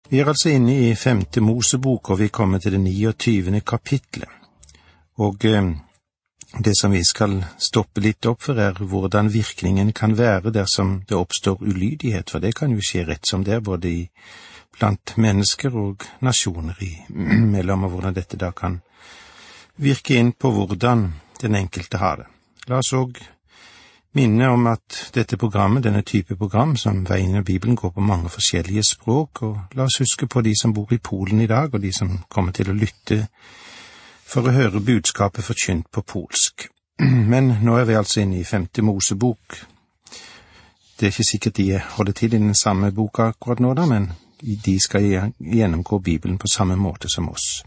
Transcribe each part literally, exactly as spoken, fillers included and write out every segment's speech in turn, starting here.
Vi er altså inne i femte Mosebok, og vi kommer til det niogtyvende kapitlet. Og eh, det som vi skal stoppe litt opp for er hvordan virkningen kan være dersom det oppstår ulydighet, for det kan jo skje rett som det er, både i, blant mennesker og nasjoner i, mellom, og hvordan dette da kan virke inn på hvordan den enkelte har det. La oss også minne om at dette programmet, denne type program som Veien i Bibelen, går på mange forskjellige språk, og la oss huske på de som bor i Polen i dag, og de som kommer til å lytte for å høre budskapet forkynt på polsk. Men nå er vi altså inne i femte Mosebok. Det er ikke sikkert de holder til i den samme boka akkurat nå da, men de skal gjennomgå Bibelen på samme måte som oss.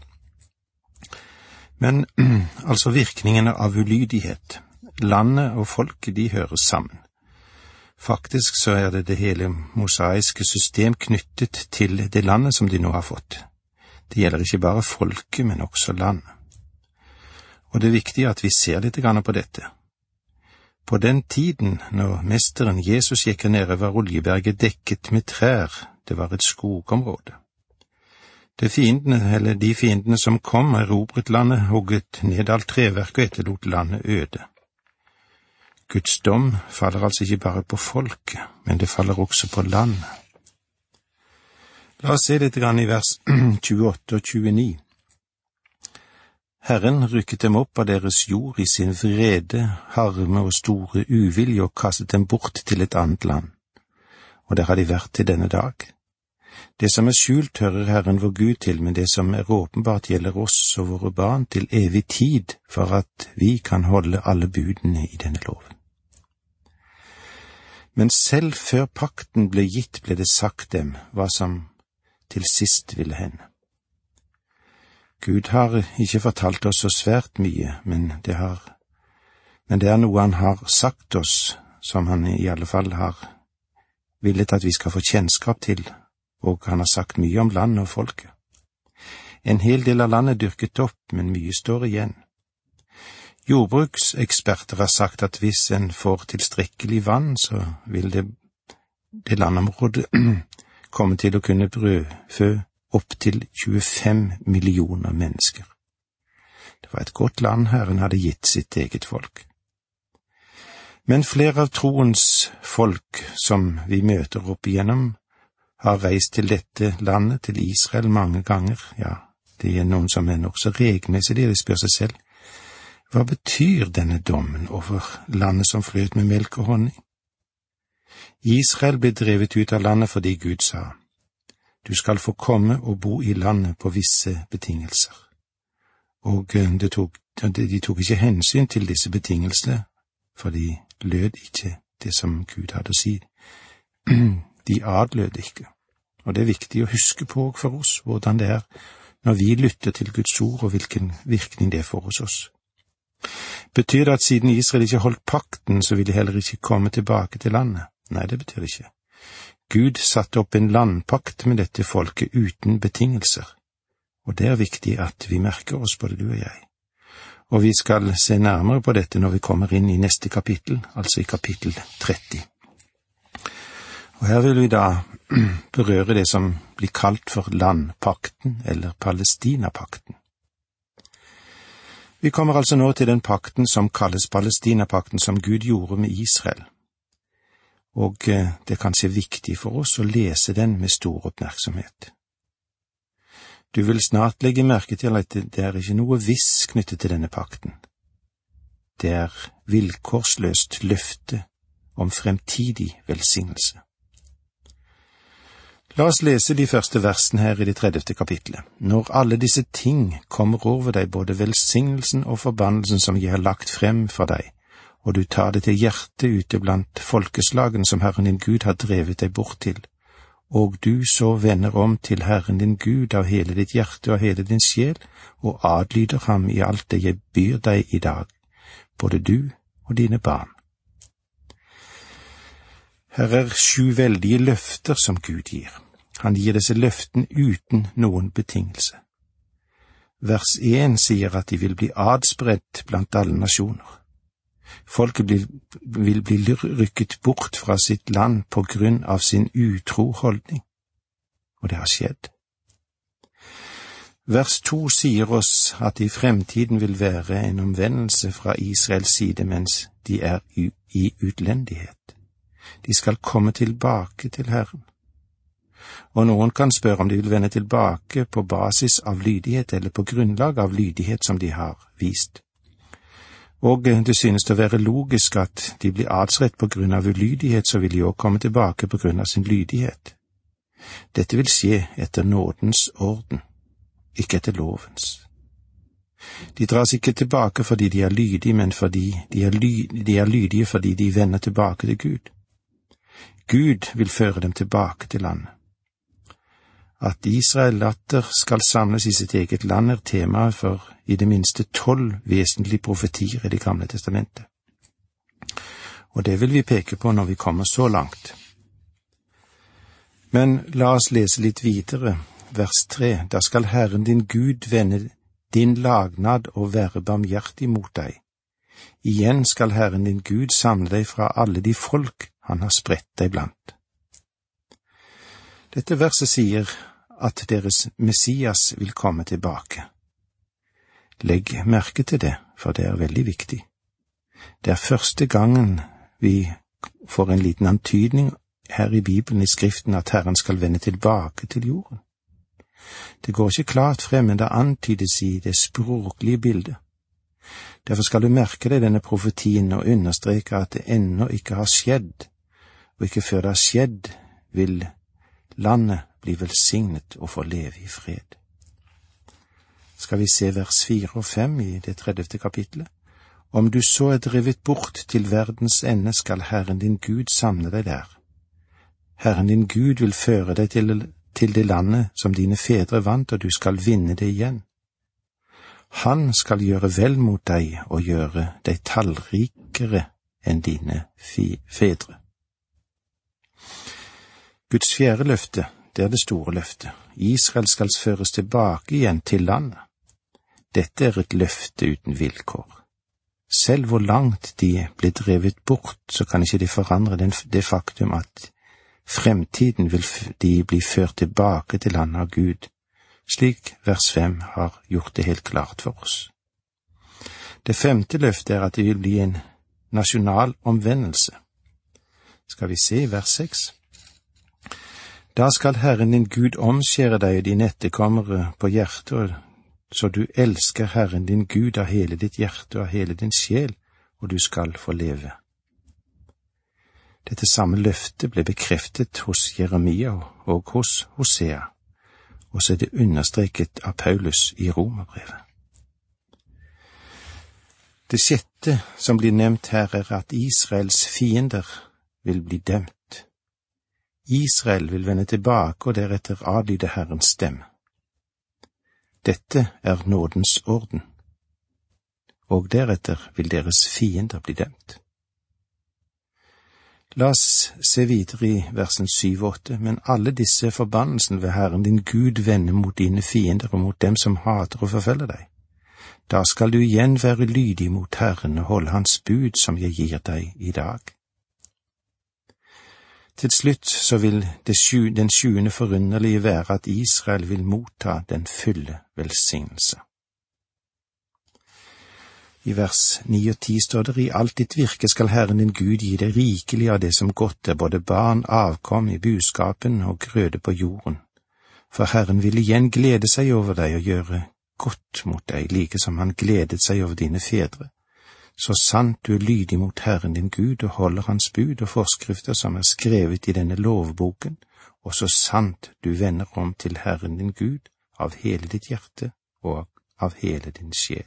Men altså virkningene av ulydighet. Landet og folket, de hører sammen. Faktisk så er det det hele mosaiske system knyttet til det landet som de nå har fått. Det gjelder ikke bare folket, men også landet. Og det er viktig at vi ser litt grann på dette. På den tiden, når mesteren Jesus gikk nede, var Oljeberget dekket med trær. Det var et skogområde. De fiendene, eller de fiendene som kom, erobret landet, hugget ned alt treverk og etterlot landet øde. Guds dom faller altså ikke bare på folket, men det faller også på landet. La oss se litt grann i vers tjueåtte og tjueni. Herren rykket dem opp av deres jord i sin vrede, harme og store uvilje og kastet dem bort til et annet land. Og der har de vært til denne dag. Det som er skjult hører Herren vår Gud til, men det som er åpenbart gjelder oss og våre barn til evig tid, for at vi kan holde alle budene i denne loven. Men selv før pakten ble gitt, ble det sagt dem hva som til sist ville hende. Gud har ikke fortalt oss så svært mye, men det, har, men det er noe han har sagt oss, som han i alle fall har villet at vi skal få kjennskap til, og han har sagt mye om landet og folket. En hel del av landet dyrket opp, men mye står igjen. Jordbrukseksperter har sagt at hvis en får tilstrekkelig vann, så vil det, det landområdet komme til å kunne brødfø opp til tjuefem millioner mennesker. Det var et godt land Herren hadde gitt sitt eget folk. Men flere av troens folk som vi møter opp igjennom, har reist til dette landet, til Israel, mange ganger. Ja, det er noen som er nok så regelmessig, de spør seg selv. Hva betyr denne dommen over landet som fløt med melk og honning? Israel ble drevet ut av landet fordi Gud sa, du skal få komme og bo i landet på visse betingelser. Og de tok, de tok ikke hensyn til disse betingelsene, for de lød ikke det som Gud hadde å si. De adlød ikke. Og det er viktig å huske på for oss hvordan det er når vi lytter til Guds ord og hvilken virkning det får hos oss. Betyr det at siden Israel ikke holdt pakten, så vil de heller ikke komme tilbake til landet? Nei, det betyr ikke. Gud satte opp en landpakt med dette folket uten betingelser, og det er viktig at vi merker oss, både du og jeg. Og vi skal se nærmere på dette når vi kommer inn i neste kapittel, altså i kapittel tretti. Og her vil vi da berøre det som blir kalt for landpakten eller Palestinapakten. Vi kommer altså nå til den pakten som kalles Palestinapakten, som Gud gjorde med Israel. Og det er kanskje viktig for oss å lese den med stor oppmerksomhet. Du vil snart legge merke til at det er ikke noe viss knyttet til denne pakten. Det er vilkårsløst løfte om fremtidig velsignelse. La oss lese de første versene her i det tredjevte kapitlet. Når alle disse ting kommer over deg, både velsignelsen og forbannelsen som jeg har lagt frem for deg, og du tar det til hjertet ute blant folkeslagen som Herren din Gud har drevet deg bort til, og du så vender om til Herren din Gud av hele ditt hjerte og hele din sjel, og adlyder ham i alt det jeg byr deg i dag, både du og dine barn. Her er sju veldige løfter som Gud gir. Han gir disse løften uten noen betingelse. Vers én sier at de vil bli adspredt blant alle nasjoner. Folket vil, vil bli rykket bort fra sitt land på grunn av sin utro holdning. Og det har skjedd. Vers to sier oss at det i fremtiden vil være en omvendelse fra Israels side mens de er i utlendighet. De skal komme tilbake til Herren. Og noen kan spørre om de vil vende tilbake på basis av lydighet eller på grunnlag av lydighet som de har vist. Og det synes å være logisk at de blir adskredt på grunn av ulydighet, så vil de også komme tilbake på grunn av sin lydighet. Dette vil skje etter nådens orden, ikke etter lovens. De dras ikke tilbake fordi de er lydige, men fordi de er, ly, de er lydige fordi de vender tilbake til Gud. Gud vil føre dem tilbake til landet. At Israel atter skal samles i sitt eget land er temaet for i det minste tolv vesentlige profetier i Det gamle testamentet. Og det vil vi peke på når vi kommer så langt. Men la oss lese litt videre, vers tre. Da skal Herren din Gud vende din lagnad og være barmhjertig mot deg. Igjen skal Herren din Gud samle deg fra alle de folk han har spredt deg blant. Dette verset sier at deres Messias vil komme tilbake. Legg merke til det, for det er veldig viktig. Det er første gangen vi får en liten antydning her i Bibelen i Skriften at Herren skal vende tilbake til jorden. Det går ikke klart frem, men det antydes i det språklige bildet. Derfor skal du merke deg denne profetien og understreke at det ennå ikke har skjedd, og ikke før det har skjedd vil landet bli velsignet og få leve i fred. Skal vi se vers fire og fem i det tredjevte kapitlet. Om du så er drevet bort til verdens ende, skal Herren din Gud samle deg der. Herren din Gud vil føre deg til, til det landet som dine fedre vant, og du skal vinne det igjen. Han skal gjøre vel mot deg og gjøre deg tallrikere enn dine fedre. Guds fjerde løfte, det er det store løftet. Israel skal føres tilbake igjen til landet. Dette er et løfte uten vilkår. Selv hvor langt de ble drevet bort, så kan ikke de forandre den, det faktum at fremtiden vil de bli ført tilbake til landet av Gud, slik vers fem har gjort det helt klart for oss. Det femte løftet er at det vil bli en nasjonal omvendelse. Skal vi se vers seks? Da skal Herren din Gud omskjære deg og dine etterkommere på hjertet, så du elsker Herren din Gud av hele ditt hjerte og av hele din sjel, og du skal få leve. Dette samme løftet ble bekreftet hos Jeremia og hos Hosea, og så er det understreket av Paulus i Romerbrevet. Det sjette som blir nevnt her er at Israels fiender vil bli dømt. Israel vil vende tilbake og deretter adlyde Herrens stemme. Dette er nådens orden, og deretter vil deres fiender bli dømt. La oss se videre i versen syv og åtte, men alle disse forbannelsene ved Herren din Gud vende mot dine fiender og mot dem som hater og forfølger deg. Da skal du igjen være lydig mot Herren og holde hans bud som jeg gir deg i dag. Til slutt så vil det sju, den sjuende forunderlige være at Israel vil motta den fulle velsignelse. I vers ni og ti står det: I alt ditt virke skal Herren din Gud gi deg rikelig av det som godt er, både barn, avkom i buskapen og grøde på jorden. For Herren vil igjen glede seg over deg og gjøre godt mot deg, like som han gledet seg over dine fedre. Så sant du er lydig mot Herren din Gud og holder hans bud og forskrifter som er skrevet i denne lovboken, og så sant du vender om til Herren din Gud av hele ditt hjerte og av hele din sjel.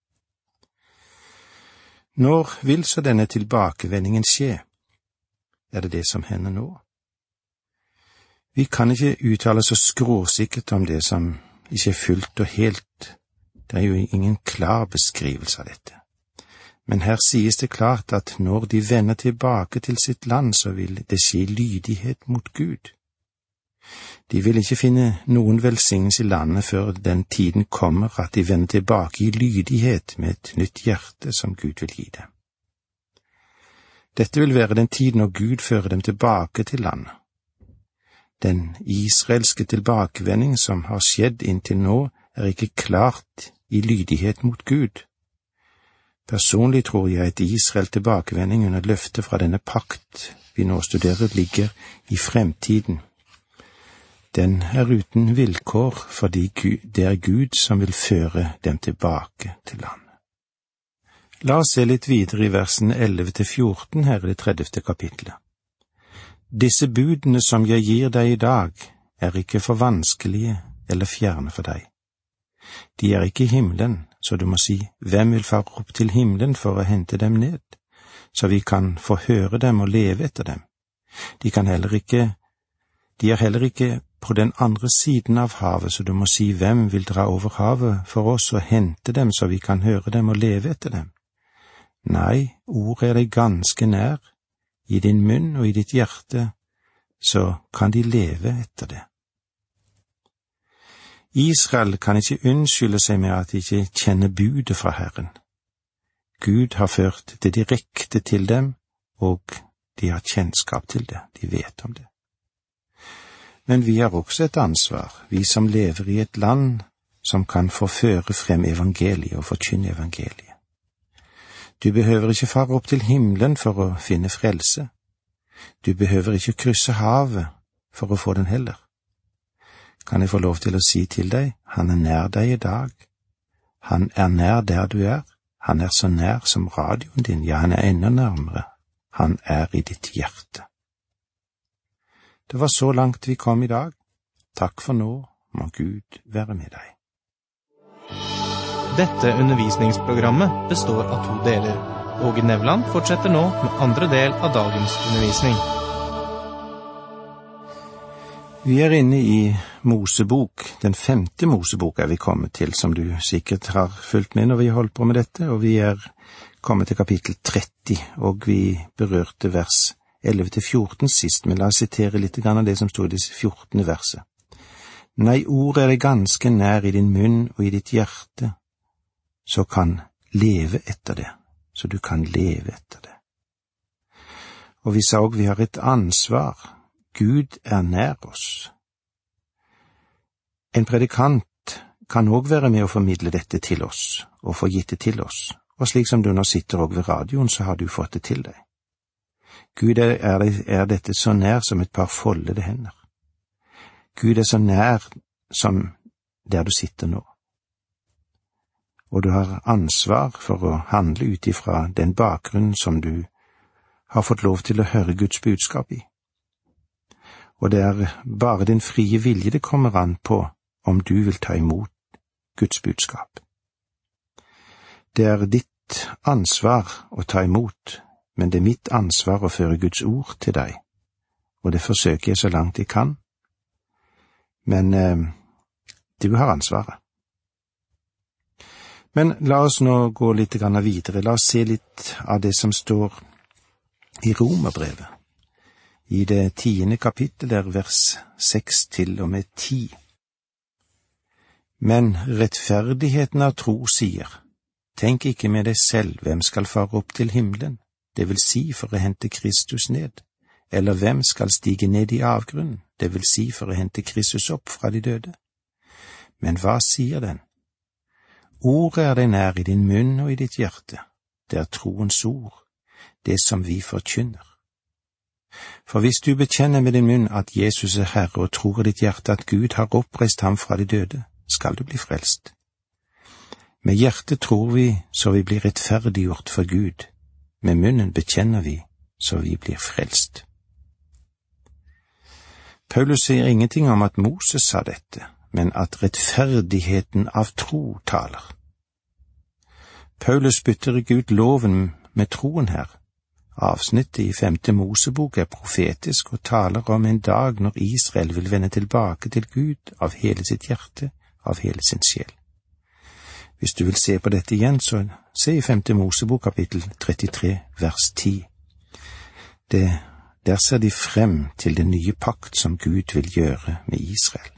Når vil så denne tilbakevendingen skje? Er det det som hender nå? Vi kan ikke uttale så skråsikkert om det som ikke er fullt og helt. Det er jo ingen klar beskrivelse av dette. Men her sies det klart at når de vender tilbake til sitt land, så vil det skje lydighet mot Gud. De vil ikke finne noen velsignelse i landet før den tiden kommer at de vender tilbake i lydighet med et nytt hjerte som Gud vil gi dem. Dette vil være den tid når Gud fører dem tilbake til landet. Den israelske tilbakevending som har skjedd inntil nå, er ikke klart i lydighet mot Gud. Personlig tror jeg at Israel tilbakevending under løftet fra denne pakt vi nå studerer ligger i fremtiden. Den er uten vilkår fordi det er Gud som vil føre dem tilbake til landet. La oss se litt videre i versene elleve til fjorten her i det tredjevte kapitlet. Disse budene som jeg gir deg i dag, er ikke for vanskelige eller fjerne for deg. De er ikke i himmelen, så du må si, hvem vil fare opp til himmelen for å hente dem ned, så vi kan få høre dem og leve etter dem. De kan heller ikke, de er heller ikke på den andre siden av havet, så du må si, hvem vil dra over havet for oss og hente dem, så vi kan høre dem og leve etter dem. Nei, ordet er deg ganske nær, i din munn og i ditt hjerte, så kan de leve etter det. Israel kan ikke unnskylde seg med at de ikke kjenner budet fra Herren. Gud har ført det direkte til dem, og de har kjennskap til det, de vet om det. Men vi har også et ansvar, vi som lever i et land som kan forføre frem evangeliet og forkynne evangeliet. Du behøver ikke fare opp til himmelen for å finne frelse. Du behøver ikke krysse havet for å få den heller. Kan jeg få lov til å si til deg, han er nær deg i dag. Han er nær der du er. Han er så nær som radioen din, ja, han er enda nærmere. Han er i ditt hjerte. Det var så langt vi kom i dag. Takk for nå, må Gud være med deg. Dette undervisningsprogrammet består av to deler. Åge Nevland fortsetter nå med andre del av dagens undervisning. Vi er inne i Mosebok, den femte Mosebok er vi kommet til, som du sikkert har fulgt med når vi holdt på med dette, og vi er kommet til kapittel tretti, og vi berørte vers elleve til fjorten sist, men la oss sitere litt av det som stod i disse fjortende verset. Nei, ordet er deg ganske nær i din munn og i ditt hjerte, så kan leve etter det, så du kan leve etter det. Og vi sa også vi har et ansvar. Gud er nær oss. En predikant kan også være med å formidle dette til oss, og få gitt det til oss, og slik som du nå sitter også ved radioen, så har du fått det til deg. Gud er, er, er dette så nær som et par foldede hender. Gud er så nær som der du sitter nå. Og du har ansvar for å handle ut ifra den bakgrunnen som du har fått lov til å høre Guds budskap i. Og det er bare din frie vilje det kommer an på om du vil ta imot Guds budskap. Det er ditt ansvar å ta imot, men det er mitt ansvar å føre Guds ord til deg, og det forsøker jeg så langt jeg kan. Men eh, du har ansvaret. Men la oss nå gå litt videre. La oss se litt av det som står i Romerbrevet. I det tiende kapittel er vers seks til og med ti. Men rettferdigheten av tro sier, tenk ikke med deg selv hvem skal fare opp til himmelen, det vil si for å hente Kristus ned, eller hvem skal stige ned i avgrunnen, det vil si for å hente Kristus opp fra de døde. Men hva sier den? Ordet er deg nær i din munn og i ditt hjerte, det er troens ord, det som vi forkynner. For hvis du bekjenner med din munn at Jesus er Herre og tror i ditt hjerte at Gud har oppreist ham fra de døde, skal du bli frelst. Med hjertet tror vi så vi blir rettferdiggjort for Gud, med munnen bekjenner vi så vi blir frelst. Paulus sier ingenting om at Moses sa dette, men at rettferdigheten av tro taler. Paulus bytter ikke ut loven med troen her. Avsnittet i femte Mosebok er profetisk og taler om en dag når Israel vil vende tilbake til Gud av hele sitt hjerte, av hele sin sjel. Hvis du vil se på dette igjen, så se i femte Mosebok kapittel trettitre, vers ti. Det, der ser de frem til den nye pakt som Gud vil gjøre med Israel.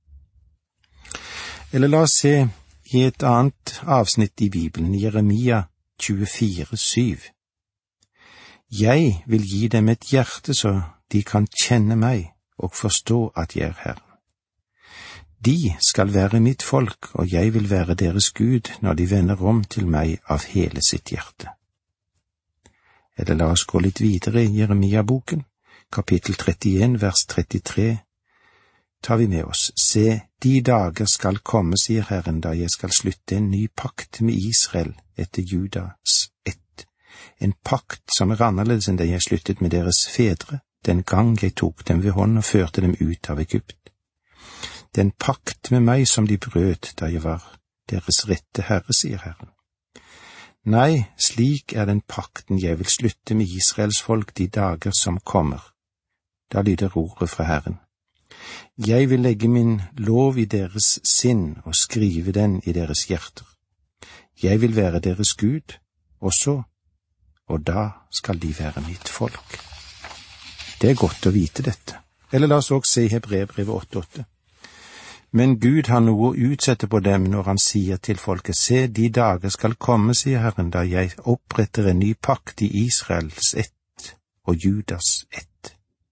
Eller la oss se i et annet avsnitt i Bibelen, Jeremia tjuefire, syv. Jeg vil gi dem et hjerte så de kan kjenne meg og forstå at jeg er Herren. De skal være mitt folk, og jeg vil være deres Gud når de vender om til meg av hele sitt hjerte. Eller la oss gå litt videre i Jeremia-boken, kapittel trettien, vers trettitre, tar vi med oss. Se, de dager skal komme, sier Herren, da jeg skal slutte en ny pakt med Israel etter Judas ett. En pakt som er annerledes enn det jeg sluttet med deres fedre, den gang jeg tok dem ved hånd og førte dem ut av Egypt. Den pakt med meg som de brøt da jeg var deres rette herre, sier Herren. Nei, slik er den pakten jeg vil slutte med Israels folk de dager som kommer. Da lyder ordet fra Herren. Jeg vil legge min lov i deres sinn og skrive den i deres hjerter. Jeg vil være deres Gud, og så, og da skal de være mitt folk. Det er godt å vite dette. Eller la oss også se i Hebreerbrevet åtte åtte. Men Gud har noe å utsette på dem når han sier til folket, se, de dager skal komme, sier Herren, da jeg oppretter en ny pakt i Israels ett og Judas ett.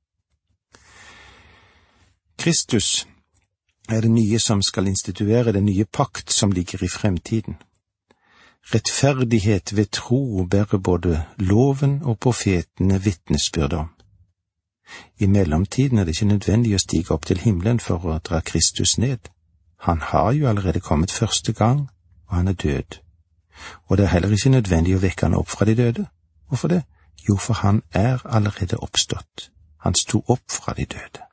Kristus er det nye som skal instituere den nye pakt som ligger i fremtiden. Rettferdighet ved tro bærer både loven og profetene vitnesbyrd om. I mellomtiden er det ikke nødvendig å stige opp til himmelen for å dra Kristus ned. Han har jo allerede kommet første gang, og han er død. Og det er heller ikke nødvendig å vekke han opp fra de døde. Hvorfor det? Jo, for han er allerede oppstått. Han sto opp fra de døde.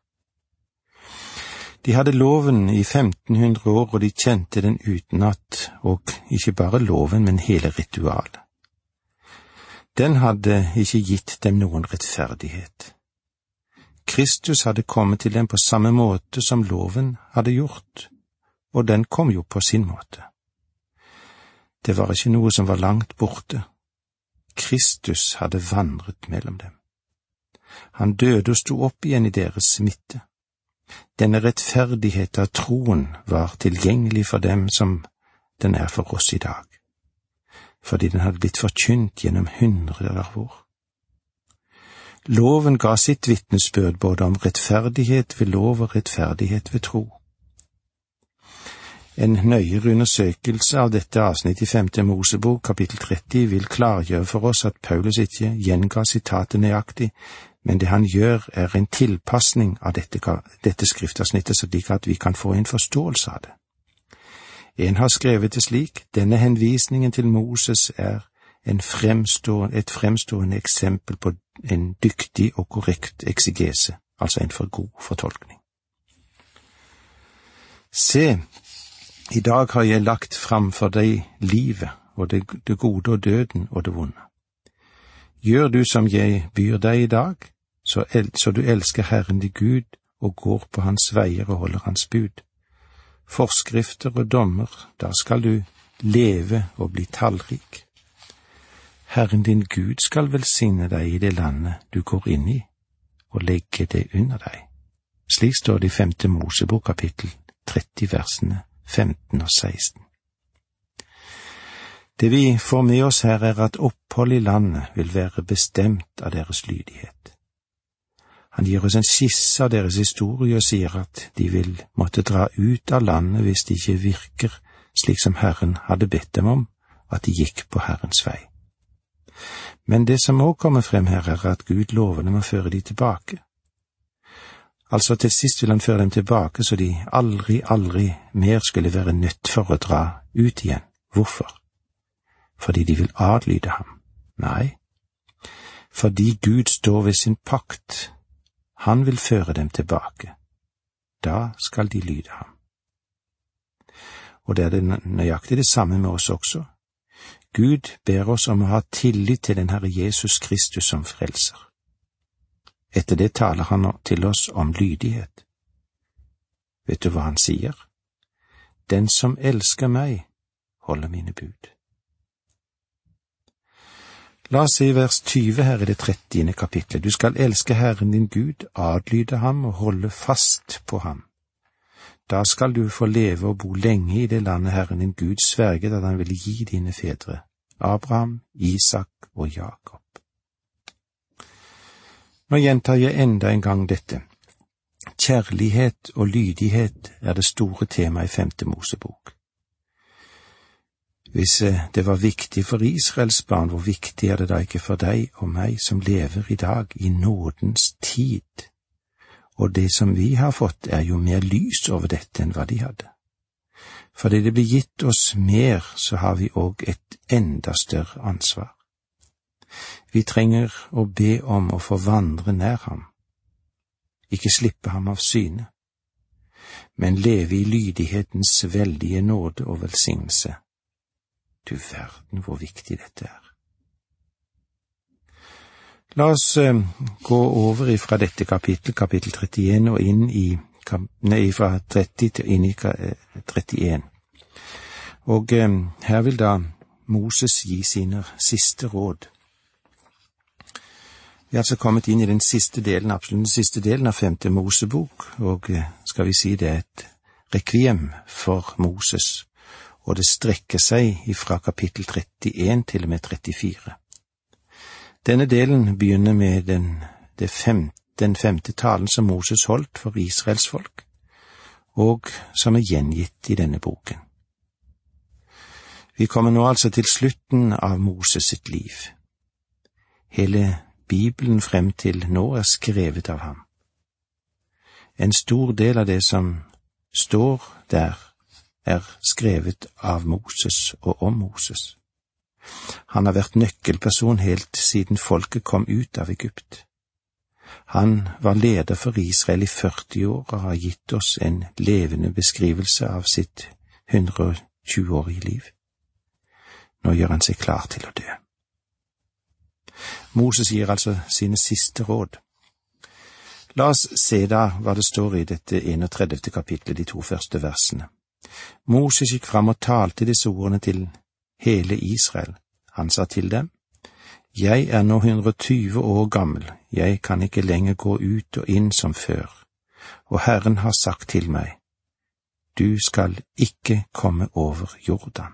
De hadde loven i femten hundre år, og de kjente den utenat, og ikke bare loven, men hele ritualet. Den hadde ikke gitt dem noen rettferdighet. Kristus hadde kommet til dem på samme måte som loven hadde gjort, og den kom jo på sin måte. Det var ikke noe som var langt borte. Kristus hadde vandret mellom dem. Han døde og sto opp igjen i deres midte. Denne rettferdighet av troen var tilgjengelig for dem som den er for oss i dag, fordi den hadde blitt forkynt gjennom hundrer av år. Loven ga sitt vitnesbyrd både om rettferdighet ved lov og rettferdighet ved tro. En nøyere undersøkelse av dette avsnitt i femte Mosebok, kapittel tretti, vil klargjøre for oss at Paulus ikke gjenga sitatet nøyaktig, men det han gjør er en tilpasning av dette, dette skriftavsnittet slik at vi kan få en forståelse av det. En har skrevet det slik: denne henvisningen til Moses er en fremstående, et fremstående eksempel på en dyktig og korrekt eksegese, altså en for god fortolkning. Se, i dag har jeg lagt fram for deg livet, og det, det gode og døden og det vonde. Gjør du som jeg byr deg i dag, så, el, så du elsker Herren din Gud og går på hans veier og holder hans bud. Forskrifter og dommer, da skal du leve og bli tallrik. Herren din Gud skal velsigne deg i det landet du går inn i, og legge det under deg. Slik står det i femte Mosebok kapittel tretti versene femten og seksten. Det vi får med oss her er at opphold i landet vil være bestemt av deres lydighet. Han gir oss en skisse av deres historie og sier at de vil måtte dra ut av landet hvis de ikke virker slik som Herren hadde bedt dem om, at de gikk på Herrens vei. Men det som også kommer frem her er at Gud lover dem å føre de tilbake. Altså til sist vil han føre dem tilbake så de aldri, aldri mer skulle være nødt for å dra ut igjen. Hvorfor? Fordi de vil adlyde ham? Nei, fordi Gud står ved sin pakt. Han vil føre dem tilbake. Da skal de lyde ham. Og det er det nøyaktig det samme med oss også. Gud ber oss om å ha tillit til den Herre Jesus Kristus som frelser. Etter det taler han til oss om lydighet. Vet du hva han sier? Den som elsker meg, holder mine bud. La oss se i vers tyve her i det trettiende kapitlet. Du skal elske Herren din Gud, adlyde ham og holde fast på ham. Da skal du få leve og bo lenge i det landet Herren din Gud sverget at han ville gi dine fedre, Abraham, Isak og Jakob. Nå gjentar jeg enda en gang dette. kjærlighet og lydighet er det store temaet i femte Mosebok. Hvis det var viktig for Israels barn, hvor viktig er det da ikke for deg og meg som lever i dag i nådens tid? Og det som vi har fått er jo mer lys over dette enn hva de hadde. Fordi det blir gitt oss mer, så har vi også et enda større ansvar. Vi trenger å be om å få vandre nær ham, ikke slippe ham av syne, men leve i lydighetens veldige nåde og velsignelse. Du verden hvor viktig dette er. La oss uh, gå over fra dette kapittel, kapittel trettien, og inn i, nei, fra tretti til inn i trettien. Og uh, her vil da Moses gi sine siste råd. Vi er altså kommet inn i den siste delen, absolutt den siste delen av femte Mosebok, og uh, skal vi si det er et rekviem for Moses, og det strekker seg fra kapittel trettien til og med trettifire. Denne delen begynner med den, det femte, den femte talen som Moses holdt for Israels folk, og som er gjengitt i denne boken. Vi kommer nå altså til slutten av Moses sitt liv. Hele Bibelen frem til nå er skrevet av ham. En stor del av det som står der, er skrevet av Moses og om Moses. Han har vært nøkkelperson helt siden folket kom ut av Egypt. Han var leder for Israel i førti år og har gitt oss en levende beskrivelse av sitt hundre og tjue-årige liv. Nå gjør han seg klar til å dø. Moses gir altså sine siste råd. La oss se da hva det står i dette enogtredivte kapitlet, de to første versene. Moses gikk fram og talte disse ordene til hele Israel. Han sa til dem, «Jeg er nå hundre og tyve år gammel, jeg kan ikke lenger gå ut og inn som før, og Herren har sagt til meg, du skal ikke komme over Jordan.»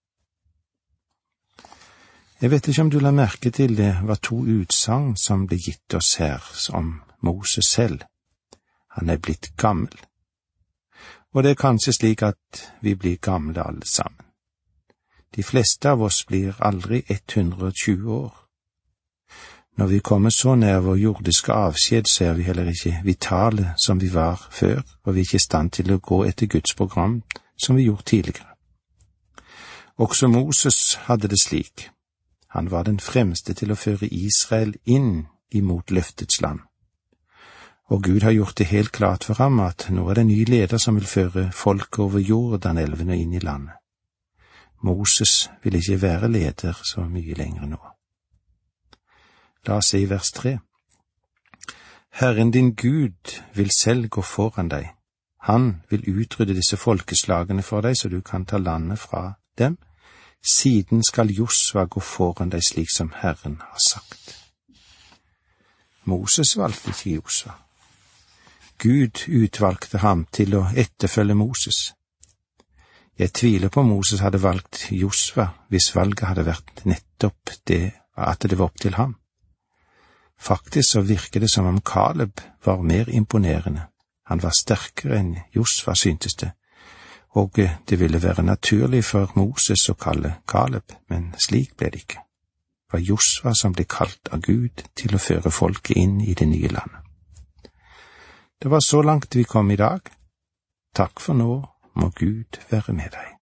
Jeg vet ikke om du la merke til det var to utsagn som ble gitt oss her om Moses selv. Han er blitt gammel. Og det er kanskje slik at vi blir gamle alle sammen. De fleste av oss blir aldri hundre og tjue år. Når vi kommer så nær vår jordiske avskjed, så er vi heller ikke vitale som vi var før, og vi er ikke i stand til å gå etter Guds program som vi gjorde tidligere. Også Moses hadde det slik. Han var den fremste til å føre Israel inn imot løftets land. Og Gud har gjort det helt klart for ham at nå er det en ny leder som vil føre folket over Jordanelven og inn i landet. Moses vil ikke være leder så mye lenger nå. La oss se i vers tre. Herren din Gud vil selv gå foran deg. Han vil utrydde disse folkeslagene for deg, så du kan ta landet fra dem. Siden skal Josva gå foran deg slik som Herren har sagt. Moses valgte ikke Josva. Gud utvalgte ham til å etterfølge Moses. Jeg tviler på Moses hadde valgt Josva hvis valget hadde vært nettopp det at det var opp til ham. Faktisk så virker det som om Kaleb var mer imponerende. Han var sterkere enn Josva, syntes det, og det ville være naturlig for Moses å kalle Kaleb, men slik ble det ikke. Det var Josva som ble kalt av Gud til å føre folket inn i det nye landet. Det var så langt vi kom i dag. Takk for nå, må Gud være med deg.